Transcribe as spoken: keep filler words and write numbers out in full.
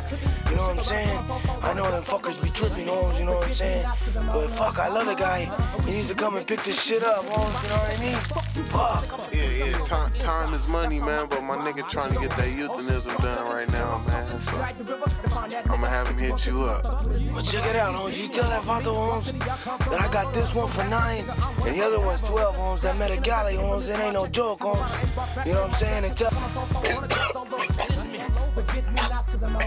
You know what I'm saying? I know them fuckers be tripping, homes, you know what I'm saying? But fuck, I love the guy. He needs to come and pick this shit up, homes, you know what I mean? Fuck. Yeah, yeah, time, time is money, man, but my nigga trying to get that euthanism done right now, man. So I'ma have him hit you up. Well, check it out, homes. You tell that Vato, homes, that I got this one for nine, and the other one's twelve, homes. That Metagali, homes, it ain't no joke, homes. You know what I'm saying? And tell